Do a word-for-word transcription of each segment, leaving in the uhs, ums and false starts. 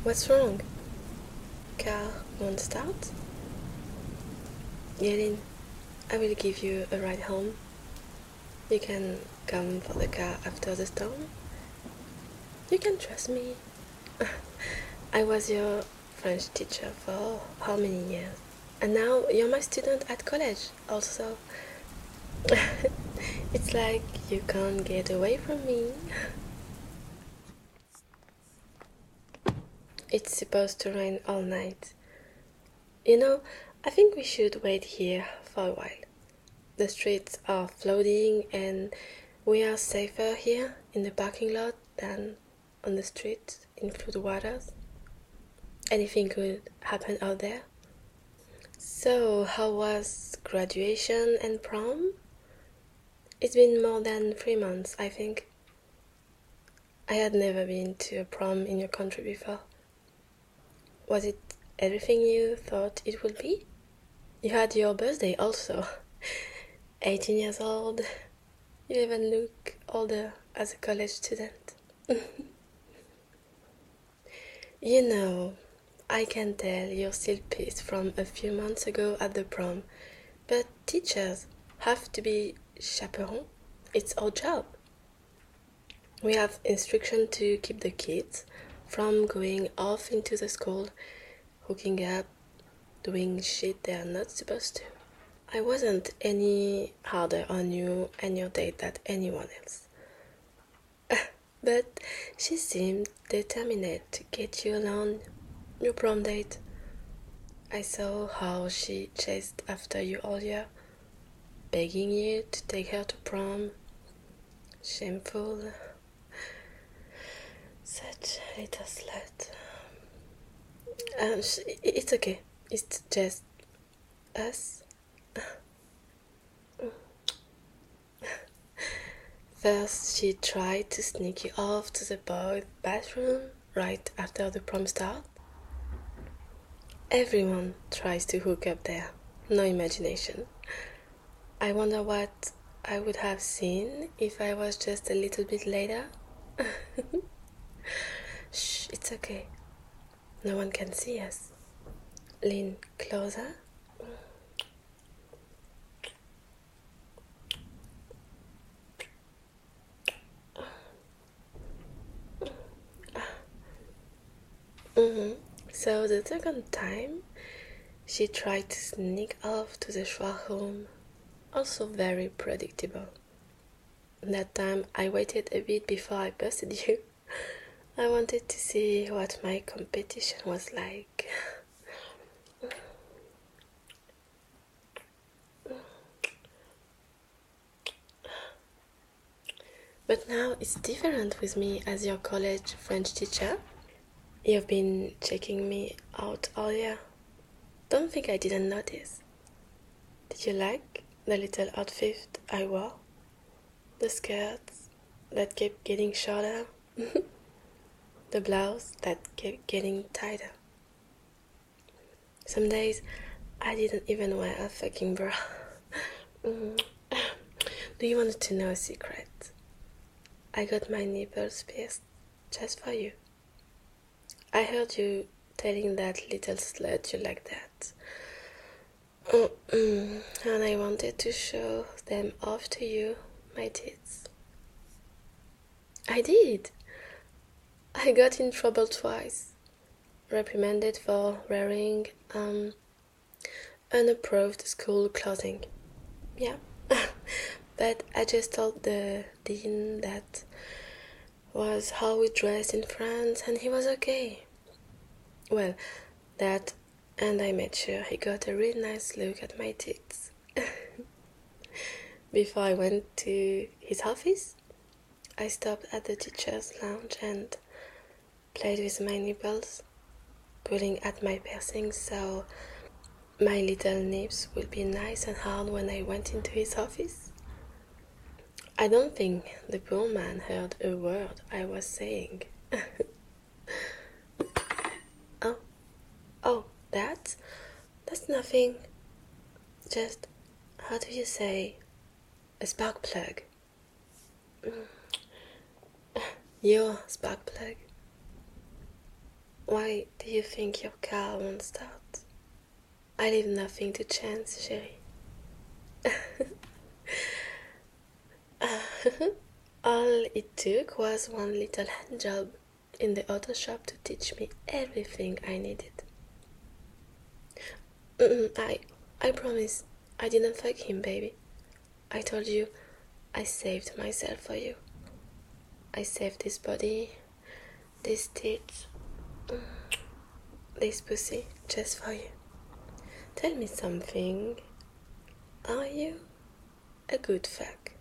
What's wrong? Car won't start? Yelin, I will give you a ride home. You can come for the car after the storm. You can trust me. I was your French teacher for how many years? And now you're my student at college also. It's like you can't get away from me. It's supposed to rain all night. You know, I think we should wait here for a while. The streets are flooding and we are safer here in the parking lot than on the street in flood waters. Anything could happen out there. So, how was graduation and prom? It's been more than three months, I think. I had never been to a prom in your country before. Was it everything you thought it would be? You had your birthday also. eighteen years old. You even look older as a college student. You know, I can tell you're still pissed from a few months ago at the prom, but teachers have to be chaperons. It's our job. We have instruction to keep the kids from going off into the school, hooking up, doing shit they're not supposed to. I wasn't any harder on you and your date than anyone else. But she seemed determined to get you alone, your prom date. I saw how she chased after you all year, begging you to take her to prom. Shameful. Such a little slut. Um, it's okay. It's just us. First, she tried to sneak you off to the boys' bathroom right after the prom start. Everyone tries to hook up there. No imagination. I wonder what I would have seen if I was just a little bit later. Shh, it's okay. No one can see us. Lean closer. Mm-hmm. So the second time, she tried to sneak off to the Schwarz home. Also very predictable. That time I waited a bit before I busted you. I wanted to see what my competition was like. But now it's different with me as your college French teacher. You've been checking me out all year. Don't think I didn't notice. Did you like the little outfit I wore? The skirts that kept getting shorter? The blouse that kept getting tighter? Some days I didn't even wear a fucking bra. Do you want to know a secret? I got my nipples pierced just for you. I heard you telling that little slut you like that. And I wanted to show them off to you, my tits. I did. I got in trouble twice. Reprimanded for wearing um, unapproved school clothing. Yeah. But I just told the dean that was how we dressed in France and he was okay. Well, that, and I made sure he got a really nice look at my tits. Before I went to his office, I stopped at the teacher's lounge and played with my nipples, pulling at my piercings so my little nips would be nice and hard when I went into his office. I don't think the poor man heard a word I was saying. oh, oh, that? That's nothing. Just, how do you say, a spark plug? Your spark plug. Why do you think your car won't start? I leave nothing to chance, chérie. All it took was one little hand job in the auto shop to teach me everything I needed. Mm-mm, I, I promise, I didn't fuck him, baby. I told you, I saved myself for you. I saved this body, this tits, this pussy, just for you. Tell me something. Are you a good fuck?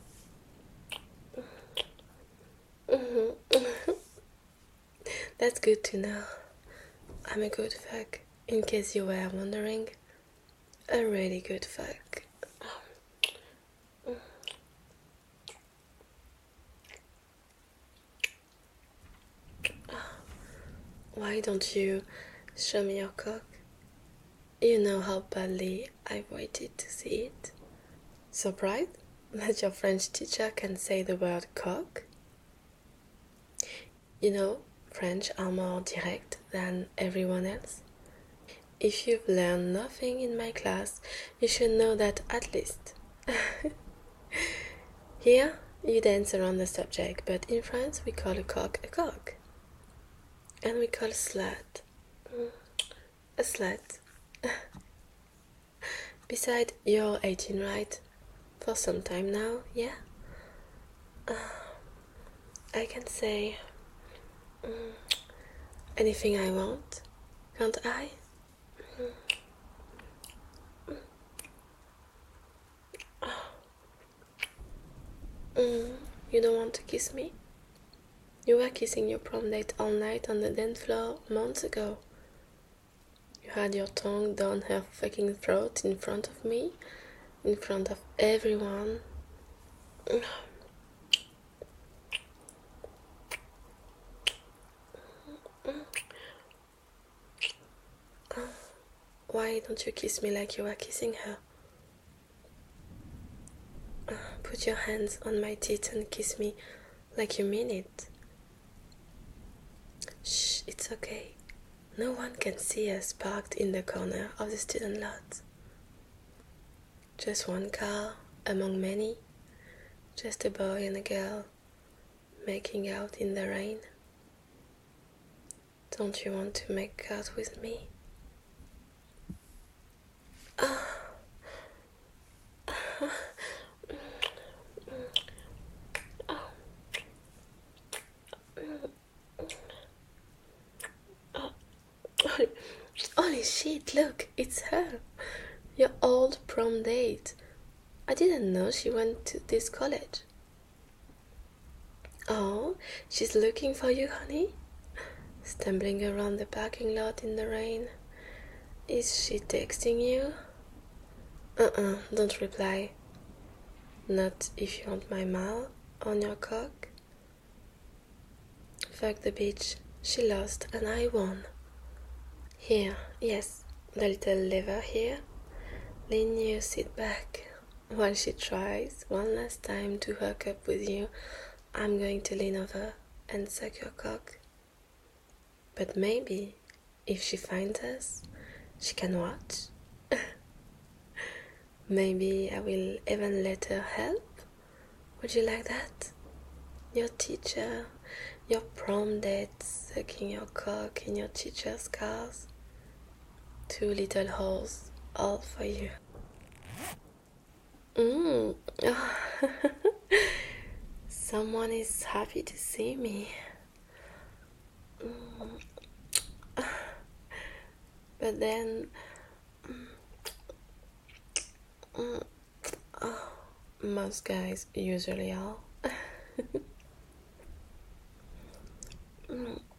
Mm-hmm. That's good to know. I'm a good fuck, in case you were wondering. A really good fuck. Why don't you show me your cock? You know how badly I waited to see it. Surprised that your French teacher can say the word cock? You know, French are more direct than everyone else. If you've learned nothing in my class, you should know that at least. Here, you dance around the subject, but in France, we call a cock a cock. And we call slut a slut. Besides, you're eighteen, right? For some time now, yeah? Uh, I can say mm, anything I want, can't I? Mm, you don't want to kiss me? You were kissing your prom date all night on the dance floor months ago. You had your tongue down her fucking throat in front of me, in front of everyone. Why don't you kiss me like you were kissing her? Put your hands on my teeth and kiss me like you mean it. Shh, it's okay. No one can see us parked in the corner of the student lot. Just one car among many. Just a boy and a girl making out in the rain. Don't you want to make out with me? Ah. Holy shit, look, it's her. Your old prom date. I didn't know she went to this college. Oh, she's looking for you, honey? Stumbling around the parking lot in the rain. Is she texting you? Uh-uh, don't reply. Not if you want my mouth on your cock. Fuck the bitch. She lost and I won. Here, yes, the little lever here. Lean you sit back. While she tries one last time to hook up with you, I'm going to lean over and suck your cock. But maybe, if she finds us, she can watch. Maybe I will even let her help. Would you like that? Your teacher, your prom date, sucking your cock in your teacher's cars. Two little holes, all for you. Mm. Someone is happy to see me. Mm. But then mm, oh, most guys usually are. mm.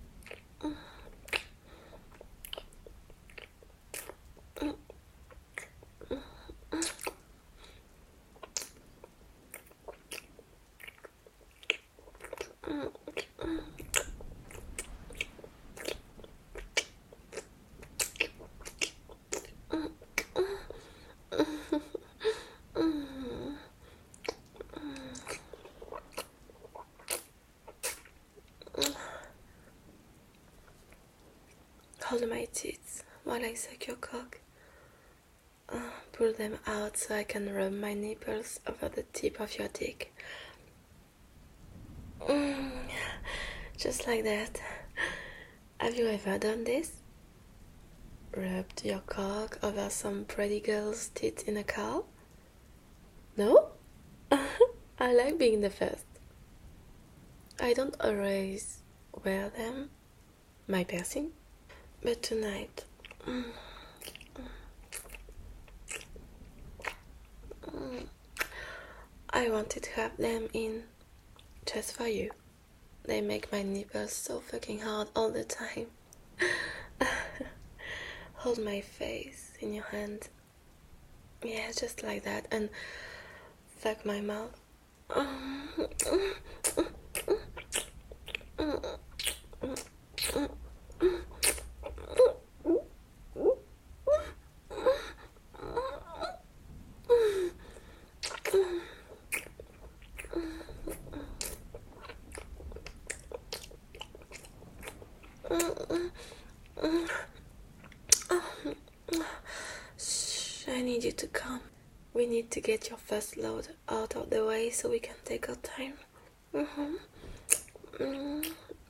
hold my tits while I suck your cock. Uh, pull them out so I can rub my nipples over the tip of your dick. Mm, just like that. Have you ever done this? Rubbed your cock over some pretty girl's tits in a car? No? I like being the first. I don't always wear them, my piercing, but tonight... Mm, mm, I wanted to have them in just for you. They make my nipples so fucking hard all the time. Hold my face in your hand. Yeah, just like that. And fuck my mouth. Shh, I need you to come. We need to get your first load out of the way so we can take our time. Mm-hmm. Mm-hmm.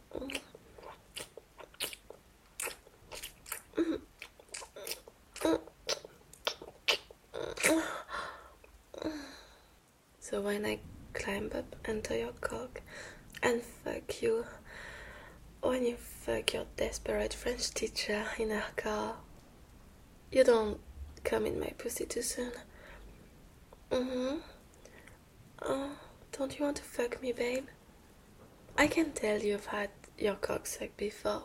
So when I climb up into your cock and fuck you, when you fuck your desperate French teacher in her car, you don't come in my pussy too soon. Mm-hmm. Oh, don't you want to fuck me, babe? I can tell you've had your cock sucked before.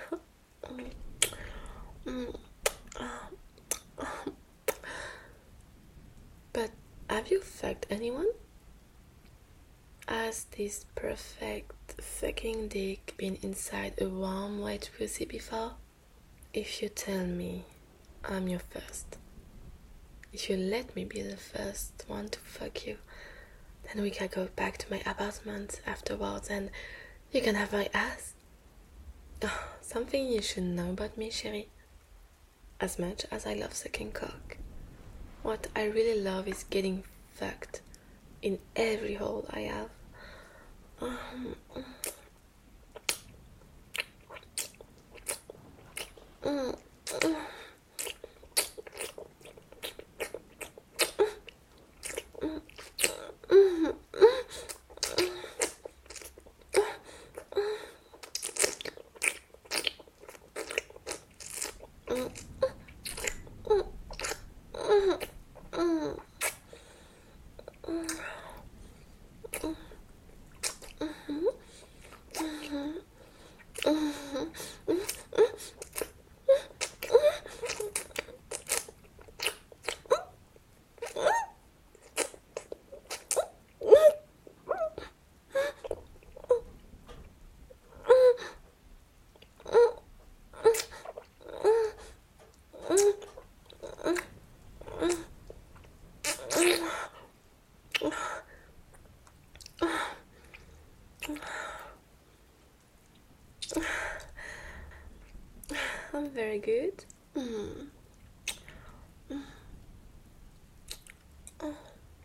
mm. But have you fucked anyone? Has this perfect fucking dick been inside a warm wet pussy before? If you tell me I'm your first, if you let me be the first one to fuck you, then we can go back to my apartment afterwards and you can have my ass. Oh, something you should know about me, chérie. As much as I love sucking cock, what I really love is getting fucked in every hole I have. Um, mm, mm. I'm very good. Mm. Mm. Oh.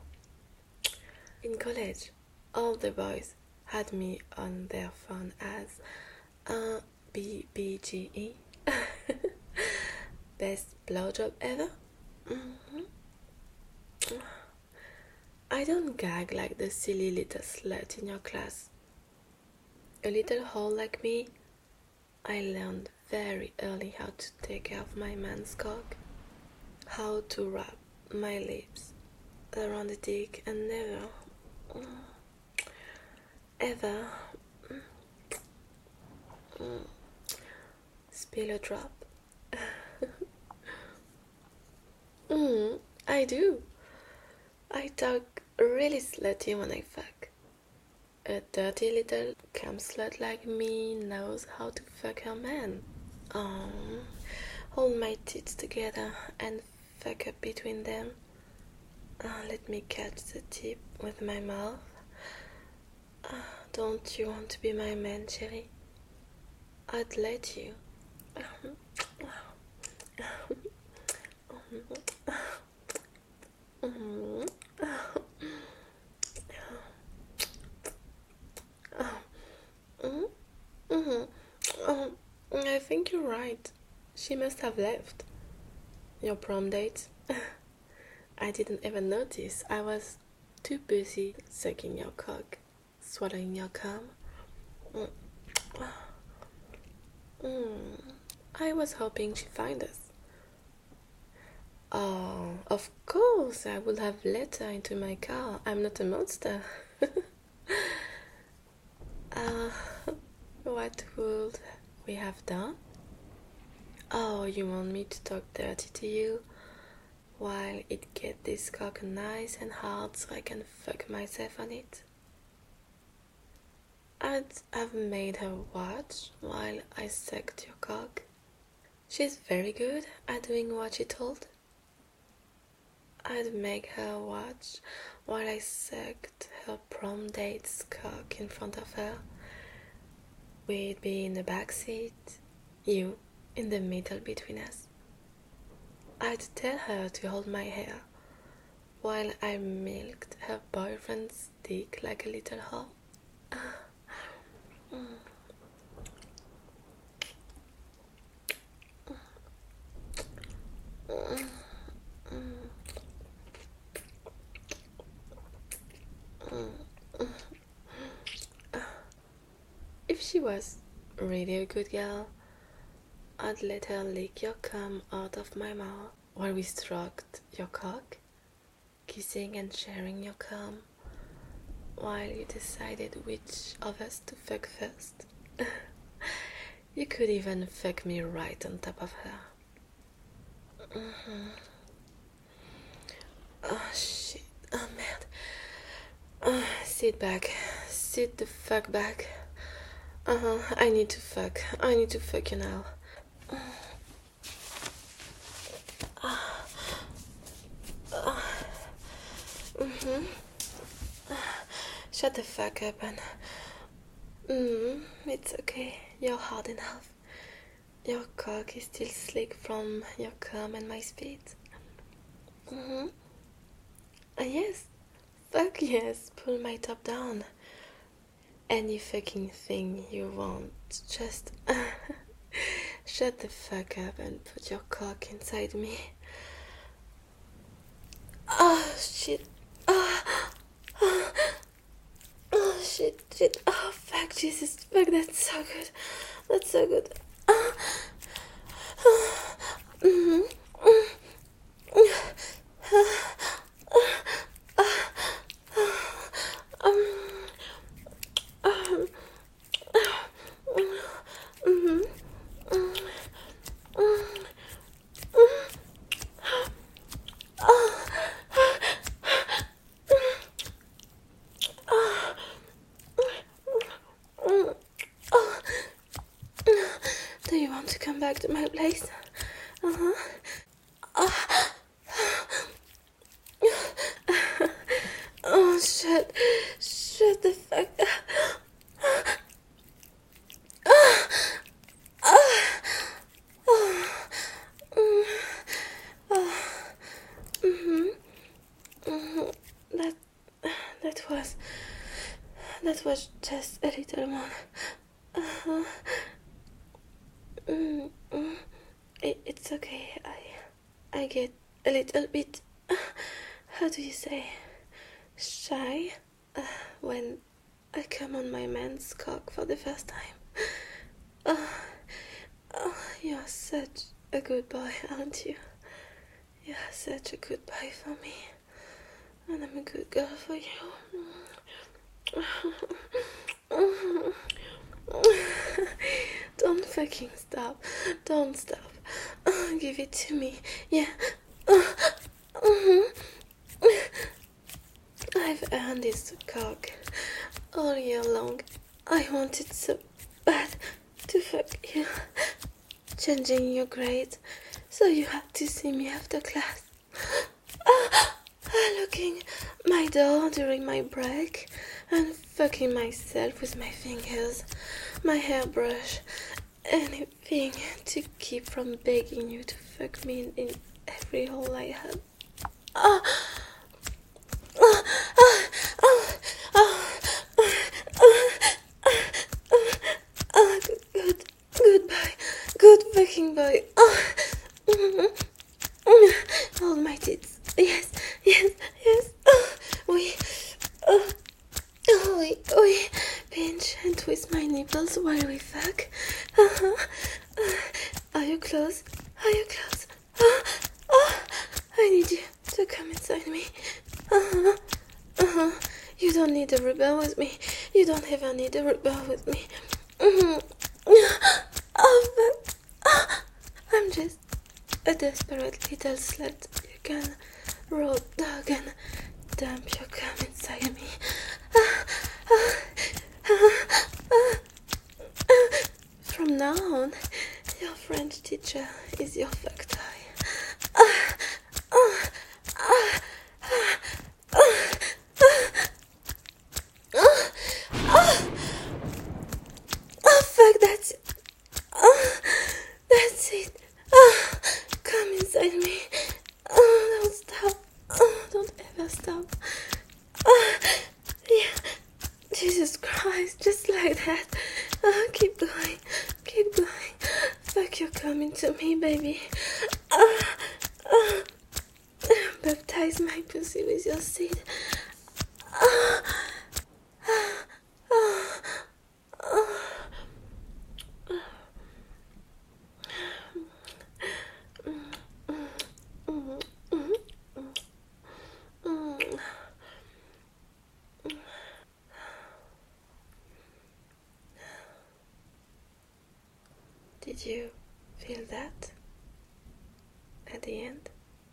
In college, all the boys had me on their phone as a B B G E. Best blowjob ever. Mm-hmm. I don't gag like the silly little slut in your class. A little hole like me, I learned very early how to take care of my man's cock, how to wrap my lips around the dick and never, ever spill a drop. mm, I do. I talk really slutty when I fuck. A dirty little cum slut like me knows how to fuck her man. Um, hold my tits together and fuck up between them. Uh, let me catch the tip with my mouth. Uh, don't you want to be my man, chérie? I'd let you. Mhm. Oh, I think you're right. She must have left. Your prom date? I didn't even notice. I was too busy sucking your cock, swallowing your cum. Mm. Mm. I was hoping she'd find us. Oh, of course, I would have let her into my car. I'm not a monster. uh, what would we have done? Oh, you want me to talk dirty to you? While it get this cock nice and hard so I can fuck myself on it? I'd have made her watch while I sucked your cock. She's very good at doing what she told. I'd make her watch while I sucked her prom date's cock in front of her. We'd be in the back seat, you in the middle between us. I'd tell her to hold my hair while I milked her boyfriend's dick like a little whore. Mm. Mm. Mm. Mm. If she was really a good girl, I'd let her lick your cum out of my mouth while we stroked your cock, kissing and sharing your cum, while you decided which of us to fuck first. You could even fuck me right on top of her. Mm-hmm. Oh shit, oh merde. Uh, sit back, sit the fuck back. Uh-huh, I need to fuck, I need to fuck you now. Mm-hmm. Shut the fuck up and... Mm, it's okay, you're hard enough. Your cock is still slick from your cum and my spit. Mm-hmm. Uh, yes, fuck yes, pull my top down. Any fucking thing you want, just... Shut the fuck up and put your cock inside me. Oh, shit. Oh, oh, oh shit, shit. Oh, fuck, Jesus. Fuck, that's so good. That's so good. Oh, oh, mm-hmm. Do you want to come back to my place? Uh-huh. Oh, oh shut, shut the fuck up. Oh, oh, oh, mm, oh, mm-hmm, mm-hmm. That, that was, that was just a little more. Uh-huh. Mm, mm. It, it's okay. I I get a little bit, uh, how do you say, shy uh, when I come on my man's cock for the first time. Oh, oh, you're such a good boy, aren't you? You're such a good boy for me, and I'm a good girl for you. Don't fucking stop. Don't stop. Uh, give it to me. Yeah. Uh, mm-hmm. I've earned this cock all year long. I wanted so bad to fuck you. Changing your grades, so you had to see me after class. Uh, locking my door during my break and fucking myself with my fingers, my hairbrush, anything to keep from begging you to fuck me in, in every hole I had. Ah! Ah! Ah! Ah! Ah! Ah! Good, good, good boy, good fucking boy. Ah! Hold my tits. Yes, yes, yes. Ah! Oui. Ah! Oh, oui, oui. Pinch and twist my nipples while we fuck. Uh-huh. Uh, are you close? Are you close? Ah! Ah! I need you to come inside me. Uh-huh. Uh-huh. You don't need a rebel with me. You don't ever need a rebel with me. Mm-hmm. Oh, but ah, I'm just a desperate little slut. You can road dog and dump your cum inside me. Ah, ah, ah, ah, ah. From now on, your French teacher is your fuck toy. Ah, ah, ah, ah, ah, ah, ah. Oh, fuck, that's it. Oh, that's it. Oh, come inside me. Oh, don't stop. Oh, don't ever stop. Oh, yeah. Jesus Christ, just like that. Oh, keep going. Keep going. Fuck, you're coming to me, baby. Oh, oh. Baptize my pussy with your seed. Oh, oh, oh, oh. Did you feel that at the end?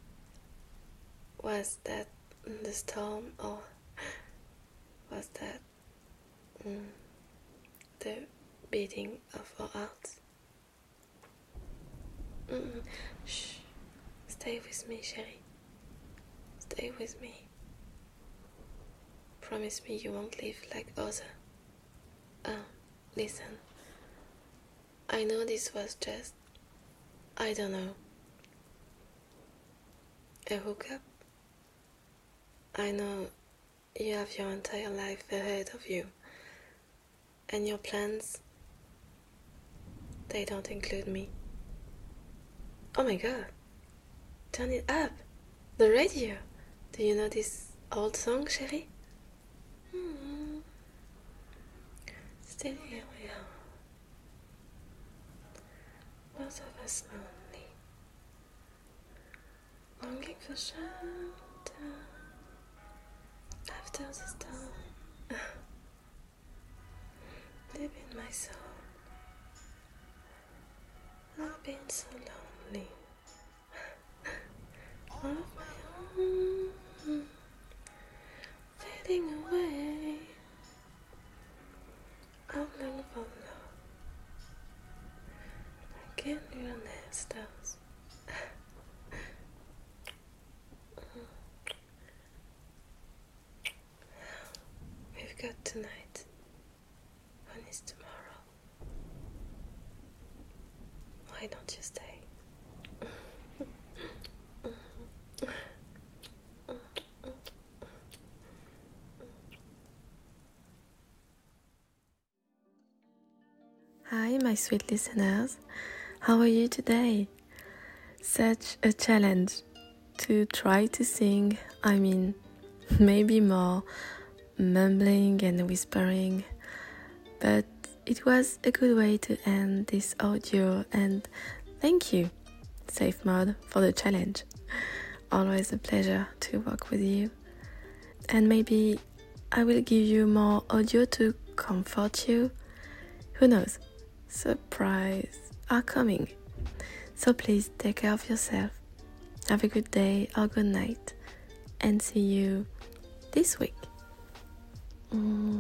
Was that the storm, or was that mm, the beating of our hearts? Mm, shh, stay with me, chérie. Stay with me. Promise me you won't live like others. Oh, listen. I know this was just, I don't know, a hookup. I know you have your entire life ahead of you, and your plans, they don't include me. Oh my god, turn it up, the radio. Do you know this old song, chérie? Mm-hmm. Still here we are, both of us lonely, longing for shelter after the storm. Deep in my soul, I've been so lonely, all of my own, fading away. I'm looking for love, I can't even stars. We've got tonight. When is tomorrow? Why don't you stay? Hi, my sweet listeners. How are you today? Such a challenge to try to sing. I mean, maybe more mumbling and whispering, but it was a good way to end this audio, and thank you, Safe Mode, for the challenge. Always a pleasure to work with you, and maybe I will give you more audio to comfort you. Who knows? Surprise are coming. So please take care of yourself. Have a good day or good night, and see you this week. Mm.